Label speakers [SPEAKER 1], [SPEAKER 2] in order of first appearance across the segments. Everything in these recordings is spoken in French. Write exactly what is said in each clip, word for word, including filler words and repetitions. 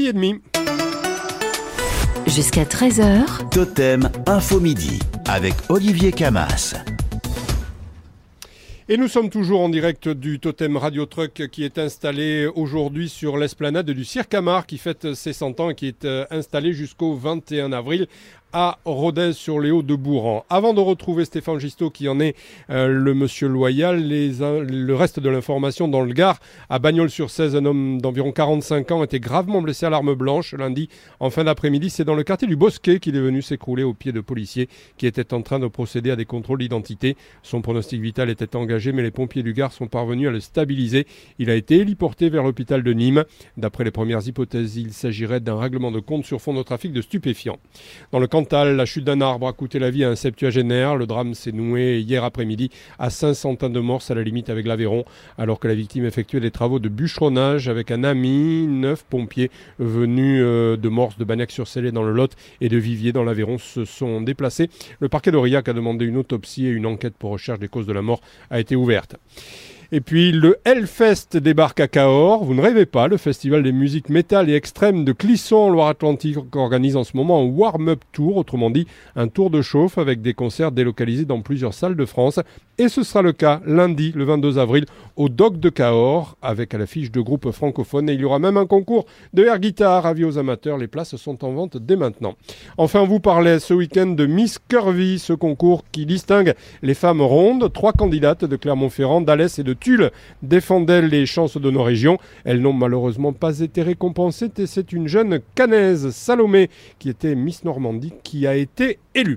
[SPEAKER 1] midi et demi.
[SPEAKER 2] Jusqu'à treize heures.
[SPEAKER 3] Totem Info Midi avec Olivier Camas.
[SPEAKER 1] Et nous sommes toujours en direct du Totem Radio Truck qui est installé aujourd'hui sur l'esplanade du Cirque Amar qui fête ses cent ans et qui est installé jusqu'au vingt et un avril à Rodez sur les Hauts-de-Bourran. Avant de retrouver Stéphane Gisto qui en est euh, le monsieur loyal, les, le reste de l'information dans le Gard, à Bagnols-sur-Cèze, un homme d'environ quarante-cinq ans a été gravement blessé à l'arme blanche lundi en fin d'après-midi. C'est dans le quartier du Bosquet qu'il est venu s'écrouler aux pieds de policiers qui étaient en train de procéder à des contrôles d'identité. Son pronostic vital était engagé, mais les pompiers du Gard sont parvenus à le stabiliser. Il a été héliporté vers l'hôpital de Nîmes. D'après les premières hypothèses, il s'agirait d'un règlement de compte sur fond de trafic de stupéfiants. Dans le Cantal, la chute d'un arbre a coûté la vie à un septuagénaire. Le drame s'est noué hier après-midi à Saint-Santin-de-Morse, à la limite avec l'Aveyron, alors que la victime effectuait des travaux de bûcheronnage avec un ami. Neuf pompiers venus euh, de Morse, de Bagnac-sur-Célé dans le Lot et de Viviers dans l'Aveyron se sont déplacés. Le parquet d'Aurillac a demandé une autopsie et une enquête pour recherche des causes de la mort a été ouverte. Et puis le Hellfest débarque à Cahors. Vous ne rêvez pas, le festival des musiques métal et extrêmes de Clisson en Loire-Atlantique organise en ce moment un warm-up tour, autrement dit un tour de chauffe avec des concerts délocalisés dans plusieurs salles de France. Et ce sera le cas lundi, le vingt-deux avril, au Dock de Cahors, avec à l'affiche de groupes francophones. Et il y aura même un concours de air guitare avis aux amateurs. Les places sont en vente dès maintenant. Enfin, on vous parlait ce week-end de Miss Curvy, ce concours qui distingue les femmes rondes. Trois candidates de Clermont-Ferrand, d'Alès et de Tulle défendaient les chances de nos régions. Elles n'ont malheureusement pas été récompensées et c'est une jeune Canaise, Salomé, qui était Miss Normandie, qui a été élue.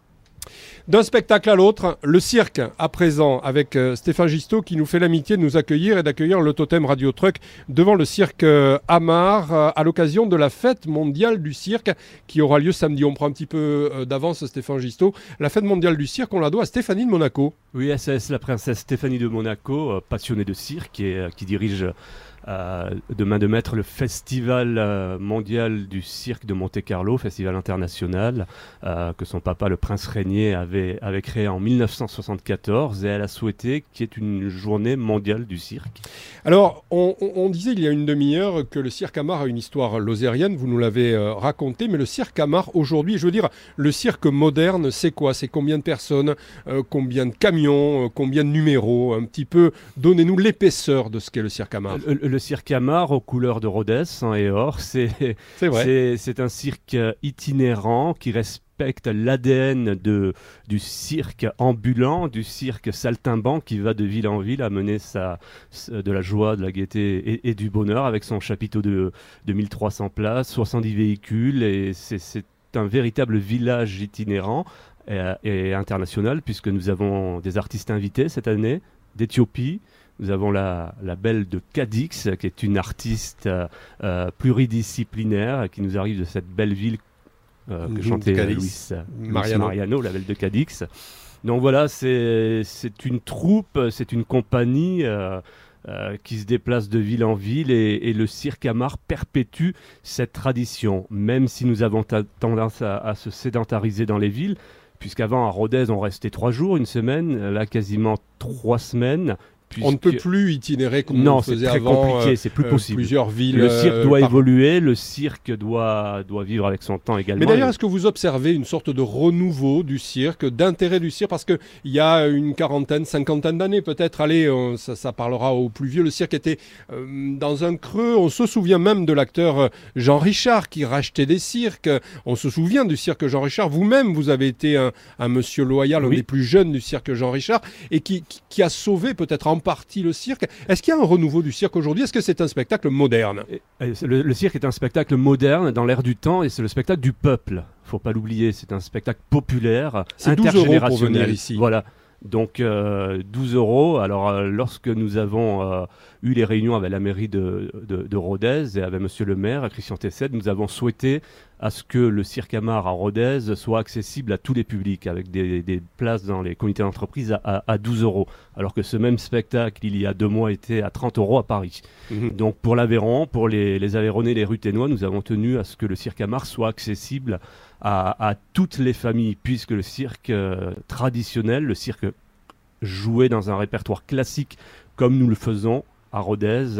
[SPEAKER 1] D'un spectacle à l'autre, le cirque à présent avec euh, Stéphane Gisto qui nous fait l'amitié de nous accueillir et d'accueillir le Totem Radio Truck devant le cirque euh, Amar euh, à l'occasion de la fête mondiale du cirque qui aura lieu samedi. On prend un petit peu euh, d'avance Stéphane Gisto. La fête mondiale du cirque, on la doit à Stéphanie de Monaco.
[SPEAKER 4] Oui, c'est la princesse Stéphanie de Monaco, euh, passionnée de cirque et euh, qui dirige Euh, de main de maître le festival euh, mondial du cirque de Monte-Carlo, festival international euh, que son papa le prince Régnier avait, avait créé en mille neuf cent soixante-quatorze et elle a souhaité qu'il y ait une journée mondiale du cirque.
[SPEAKER 1] Alors on, on, on disait il y a une demi-heure que le cirque Amar a une histoire lozérienne, vous nous l'avez euh, raconté, mais le cirque Amar aujourd'hui, je veux dire le cirque moderne, c'est quoi? C'est combien de personnes, euh, combien de camions, euh, combien de numéros? Un petit peu, donnez-nous l'épaisseur de ce qu'est le cirque Amar.
[SPEAKER 4] Le, le, Le cirque Amar aux couleurs de Rodez, sang et or, c'est,
[SPEAKER 1] c'est, vrai.
[SPEAKER 4] c'est, c'est un cirque itinérant qui respecte l'A D N de, du cirque ambulant, du cirque saltimbanque qui va de ville en ville amener sa, de la joie, de la gaieté et, et du bonheur avec son chapiteau de, de mille trois cents places, soixante-dix véhicules et c'est, c'est un véritable village itinérant et, et international puisque nous avons des artistes invités cette année d'Éthiopie. Nous avons la, la belle de Cadix, qui est une artiste euh, pluridisciplinaire, qui nous arrive de cette belle ville euh, que chantait Luis Mariano. Mariano, la belle de Cadix. Donc voilà, c'est, c'est une troupe, c'est une compagnie euh, euh, qui se déplace de ville en ville et, et le cirque Amar perpétue cette tradition, même si nous avons ta- tendance à, à se sédentariser dans les villes, puisqu'avant à Rodez on restait trois jours, une semaine, là quasiment trois semaines.
[SPEAKER 1] Puisque... On ne peut plus itinérer comme
[SPEAKER 4] non,
[SPEAKER 1] on faisait
[SPEAKER 4] c'est très
[SPEAKER 1] avant.
[SPEAKER 4] compliqué,
[SPEAKER 1] euh,
[SPEAKER 4] c'est plus
[SPEAKER 1] euh,
[SPEAKER 4] possible.
[SPEAKER 1] Plusieurs villes.
[SPEAKER 4] Le cirque doit
[SPEAKER 1] euh, par...
[SPEAKER 4] évoluer, le cirque doit, doit vivre avec son temps également.
[SPEAKER 1] Mais d'ailleurs, est-ce que vous observez une sorte de renouveau du cirque, d'intérêt du cirque? Parce qu'il y a une quarantaine, cinquantaine d'années peut-être, allez, on, ça, ça parlera aux plus vieux, le cirque était euh, dans un creux. On se souvient même de l'acteur Jean Richard qui rachetait des cirques. On se souvient du cirque Jean Richard. Vous-même, vous avez été un, un monsieur loyal, oui. Un des plus jeunes du cirque Jean Richard, et qui, qui, qui a sauvé peut-être en partie le cirque. Est-ce qu'il y a un renouveau du cirque aujourd'hui? Est-ce que c'est un spectacle moderne?
[SPEAKER 4] le, le cirque est un spectacle moderne dans l'air du temps et c'est le spectacle du peuple. Faut pas l'oublier, c'est un spectacle populaire,
[SPEAKER 1] c'est
[SPEAKER 4] intergénérationnel.
[SPEAKER 1] douze euros pour venir ici.
[SPEAKER 4] Voilà. Donc euh, douze euros. Alors euh, lorsque nous avons euh, eu les réunions avec la mairie de, de, de Rodez et avec monsieur le maire, Christian Tessette, nous avons souhaité à ce que le cirque Amar à Rodez soit accessible à tous les publics avec des, des places dans les comités d'entreprise à, à, à douze euros. Alors que ce même spectacle, il y a deux mois, était à trente euros à Paris. Mmh. Donc pour l'Aveyron, pour les, les Aveyronnais et les Ruténois, nous avons tenu à ce que le cirque Amar soit accessible à, à toutes les familles, puisque le cirque euh, traditionnel, le cirque joué dans un répertoire classique comme nous le faisons à Rodez,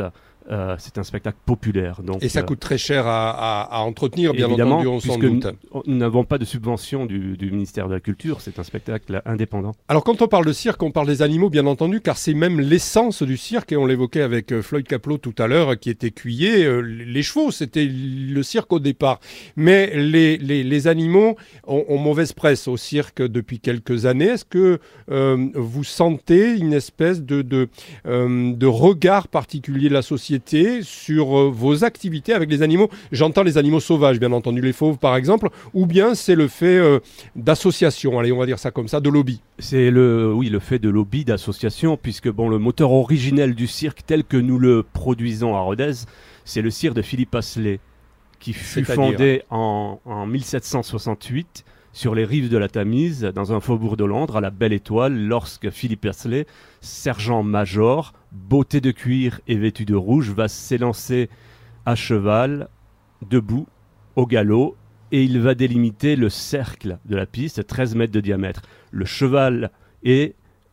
[SPEAKER 4] Euh, c'est un spectacle populaire. Donc,
[SPEAKER 1] et ça coûte très cher à, à, à entretenir, bien
[SPEAKER 4] évidemment,
[SPEAKER 1] entendu, on s'en doute.
[SPEAKER 4] Nous, nous n'avons pas de subvention du, du ministère de la Culture, c'est un spectacle indépendant.
[SPEAKER 1] Alors quand on parle de cirque, on parle des animaux, bien entendu, car c'est même l'essence du cirque, et on l'évoquait avec euh, Floyd Caplot tout à l'heure, qui était écuyer. Euh, les chevaux, c'était le cirque au départ. Mais les, les, les animaux ont, ont mauvaise presse au cirque depuis quelques années. Est-ce que euh, vous sentez une espèce de, de, euh, de regard particulier de la société sur euh, vos activités avec les animaux? J'entends les animaux sauvages, bien entendu, les fauves par exemple, ou bien c'est le fait euh, d'association, allez, on va dire ça comme ça, de lobby.
[SPEAKER 4] C'est le, oui, le fait de lobby, d'association, puisque bon, le moteur originel du cirque tel que nous le produisons à Rodez, c'est le cirque de Philippe Asselet, qui fut
[SPEAKER 1] C'est-à-dire
[SPEAKER 4] fondé en, en mille sept cent soixante-huit sur les rives de la Tamise, dans un faubourg de Londres, à la Belle Étoile, lorsque Philippe Asselet, sergent-major, botté de cuir et vêtu de rouge, va s'élancer à cheval, debout, au galop, et il va délimiter le cercle de la piste, treize mètres de diamètre. Le cheval et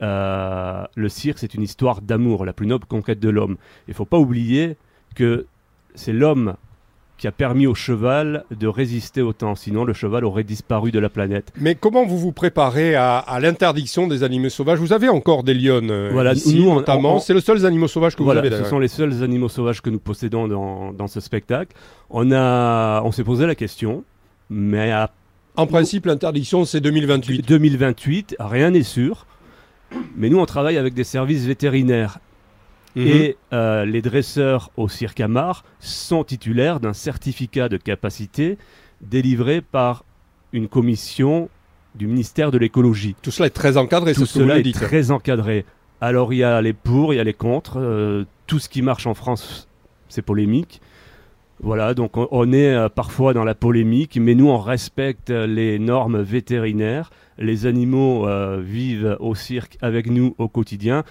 [SPEAKER 4] euh, le cirque, c'est une histoire d'amour, la plus noble conquête de l'homme. Il ne faut pas oublier que c'est l'homme qui a permis au cheval de résister au temps. Sinon, le cheval aurait disparu de la planète.
[SPEAKER 1] Mais comment vous vous préparez à, à l'interdiction des animaux sauvages? Vous avez encore des lionnes euh,
[SPEAKER 4] voilà,
[SPEAKER 1] ici,
[SPEAKER 4] nous, on,
[SPEAKER 1] notamment.
[SPEAKER 4] on, on,
[SPEAKER 1] c'est le seul animal sauvage que
[SPEAKER 4] voilà,
[SPEAKER 1] vous avez.
[SPEAKER 4] Ce sont les seuls animaux sauvages que nous possédons dans, dans ce spectacle. On, a, on s'est posé la question, mais à,
[SPEAKER 1] en principe, l'interdiction, c'est deux mille vingt-huit.
[SPEAKER 4] deux mille vingt-huit, rien n'est sûr. Mais nous, on travaille avec des services vétérinaires. Mmh. Et euh, les dresseurs au Cirque Hamar sont titulaires d'un certificat de capacité délivré par une commission du ministère de l'écologie.
[SPEAKER 1] Tout cela est très encadré,
[SPEAKER 4] tout
[SPEAKER 1] c'est ce que vous
[SPEAKER 4] est
[SPEAKER 1] dites.
[SPEAKER 4] Très encadré. Alors il y a les pour, il y a les contre. Euh, tout ce qui marche en France, c'est polémique. Voilà, donc on, on est euh, parfois dans la polémique, mais nous on respecte les normes vétérinaires. Les animaux euh, vivent au cirque avec nous au quotidien.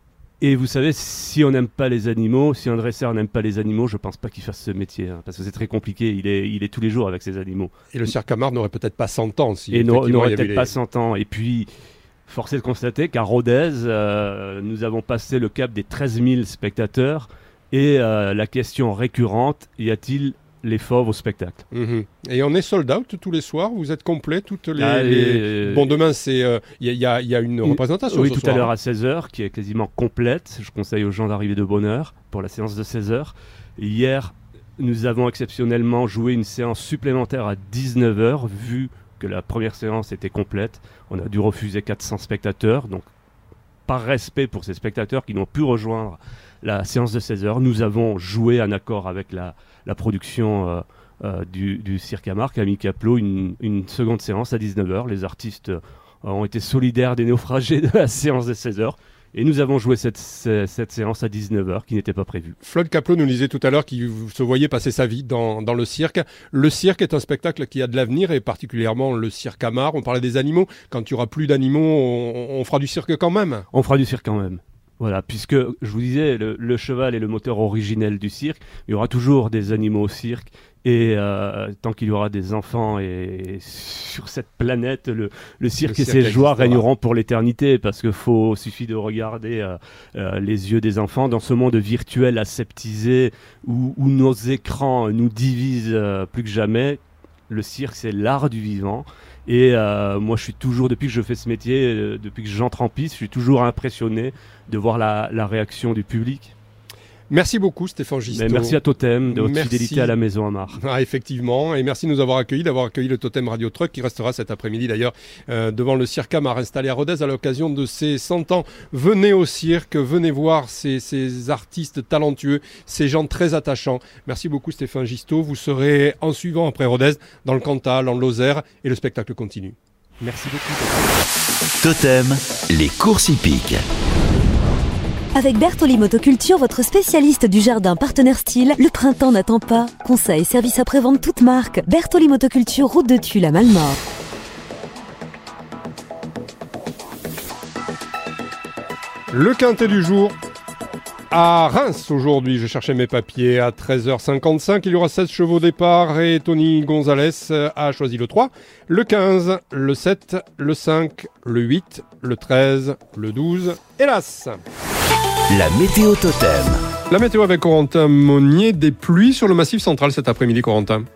[SPEAKER 4] Et vous savez, si on n'aime pas les animaux, si un dresseur n'aime pas les animaux, je ne pense pas qu'il fasse ce métier, hein, parce que c'est très compliqué, il est, il est tous les jours avec ses animaux.
[SPEAKER 1] Et le Cirque Hamar n'aurait peut-être pas cent ans. Si
[SPEAKER 4] et n'aurait peut-être
[SPEAKER 1] les...
[SPEAKER 4] pas cent ans. Et puis, force est de constater qu'à Rodez, euh, nous avons passé le cap des treize mille spectateurs, et euh, la question récurrente, y a-t-il les fauves au spectacle?
[SPEAKER 1] Mmh. Et on est sold out tous les soirs, vous êtes complet toutes les,
[SPEAKER 4] ah,
[SPEAKER 1] les... Bon, demain, c'est il euh, y, y, a, y a une représentation
[SPEAKER 4] Oui,
[SPEAKER 1] ce
[SPEAKER 4] tout
[SPEAKER 1] soir.
[SPEAKER 4] à l'heure à seize heures, qui est quasiment complète. Je conseille aux gens d'arriver de bonne heure pour la séance de seize heures. Hier, nous avons exceptionnellement joué une séance supplémentaire à dix-neuf heures, vu que la première séance était complète. On a dû refuser quatre cents spectateurs, donc par respect pour ces spectateurs qui n'ont pu rejoindre la séance de seize heures, nous avons joué en accord avec la, la production euh, euh, du, du Cirque Hamar, Camille Caplot, une, une seconde séance à dix-neuf heures. Les artistes euh, ont été solidaires des naufragés de la séance de seize heures. Et nous avons joué cette, cette, cette séance à dix-neuf heures qui n'était pas prévue.
[SPEAKER 1] Floyd Caplot nous disait tout à l'heure qu'il se voyait passer sa vie dans, dans le cirque. Le cirque est un spectacle qui a de l'avenir, et particulièrement le Cirque Hamar. On parlait des animaux. Quand il n'y aura plus d'animaux, on, on fera du cirque quand même.
[SPEAKER 4] On fera du cirque quand même. Voilà, puisque je vous disais, le, le cheval est le moteur originel du cirque. Il y aura toujours des animaux au cirque. Et euh, tant qu'il y aura des enfants et sur cette planète, le, le cirque le et ses joies régneront pour l'éternité, parce qu'il faut suffit de regarder euh, euh, les yeux des enfants dans ce monde virtuel aseptisé où, où nos écrans nous divisent euh, plus que jamais. Le cirque, c'est l'art du vivant. Et euh, moi, je suis toujours, depuis que je fais ce métier, euh, depuis que j'entre en piste, je suis toujours impressionné de voir la, la réaction du public.
[SPEAKER 1] Merci beaucoup Stéphane Gisto.
[SPEAKER 4] Mais merci à Totem de votre
[SPEAKER 1] merci.
[SPEAKER 4] fidélité à la Maison Hamar.
[SPEAKER 1] Ah, effectivement, et merci de nous avoir accueillis, d'avoir accueilli le Totem Radio Truck qui restera cet après-midi d'ailleurs euh, devant le Cirque Hamar installé à Rodez à l'occasion de ses cent ans. Venez au cirque, venez voir ces, ces artistes talentueux, ces gens très attachants. Merci beaucoup Stéphane Gisto. Vous serez en suivant après Rodez dans le Cantal, en Lozère, et le spectacle continue.
[SPEAKER 4] Merci beaucoup.
[SPEAKER 3] Totem, les courses hippiques.
[SPEAKER 2] Avec Bertoli Motoculture, votre spécialiste du jardin partenaire style, le printemps n'attend pas. Conseils, services après-vente toute marque. Bertoli Motoculture, route de Tulle à Malmort.
[SPEAKER 1] Le quintet du jour à Reims aujourd'hui, je cherchais mes papiers à treize heures cinquante-cinq, il y aura seize chevaux départ et Tony Gonzalez a choisi le trois, le quinze, le sept, le cinq, le huit, le treize, le douze et l'As.
[SPEAKER 3] La météo Totem.
[SPEAKER 1] La météo avec Corentin Monnier, des pluies sur le Massif central cet après-midi, Corentin.